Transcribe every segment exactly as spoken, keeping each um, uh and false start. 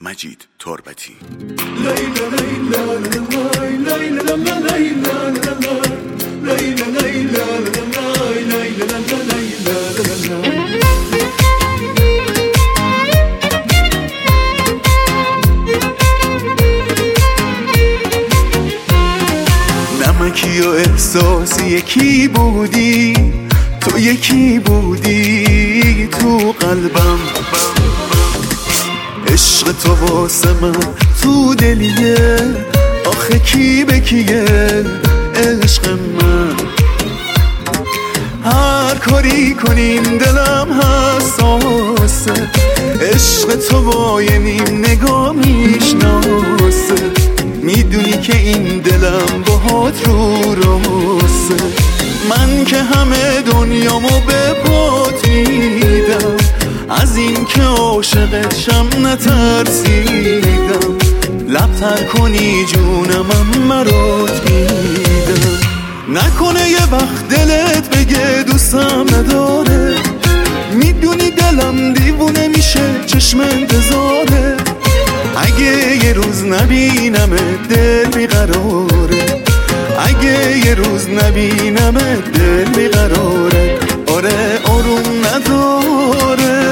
مجید تربتی. نمکی و احساسی یکی بودی، تو یکی بودی تو قلبم. عشق تو واسه من تو دلیه، آخه کی به کیه عشق من. هر کاری کنیم دلم حساسه، عشق تو با یه نیم نگاه میشناسه. میدونی که این دلم باهات رو راسه، من که همه دنیامو به پات میدم، از این که عاشقشم نترسیدم. لبتر کنی جونم هم مرات میدم. نکنه یه وقت دلت بگه دوستم نداره، میدونی دلم دیوونه میشه چشم انتظاره. اگه یه روز نبینم دل بیقراره، اگه یه روز نبینم دل بیقراره. آره آروم نداره.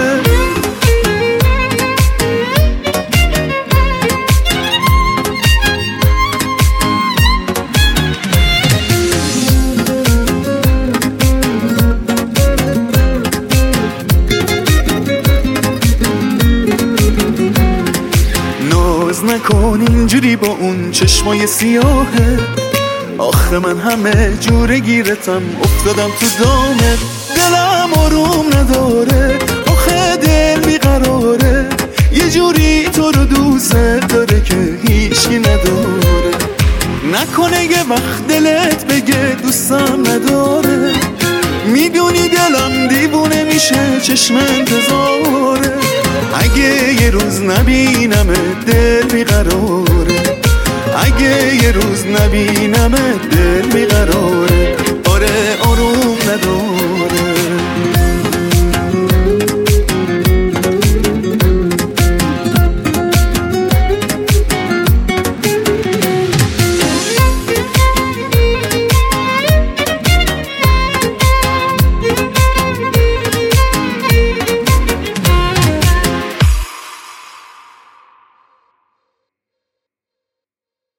ناز نکن اینجوری با اون چشمای سیاهه، آخه من همه جوره گیرتم افتادم تو دامت. دلم آروم نداره، آخه دل بیقراره. یه جوری تو رو دوست داره که هیچی نداره. نکنه یه وقت دلت بگه دوستم نداره، میدونی دلم دیوونه میشه چشم انتظاره. اگه یه روز نبینم دل بیقراره، اگه یه روز نبینم دل بیقراره. آره آروم